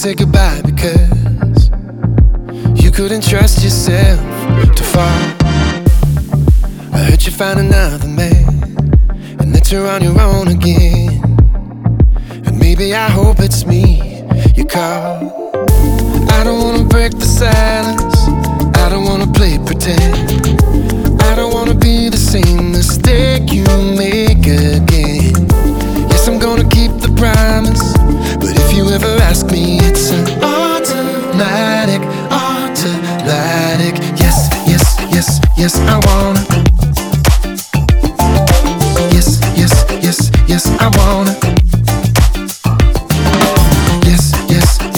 say goodbye because you couldn't trust yourself to fall. I heard you found another man and that you're on your own again. And maybe I hope it's me you call. I don't wanna break the silence, I don't wanna play pretend, I don't wanna be the same mistake you make again. Yes, I'm gonna keep the promise, but if you ever ask me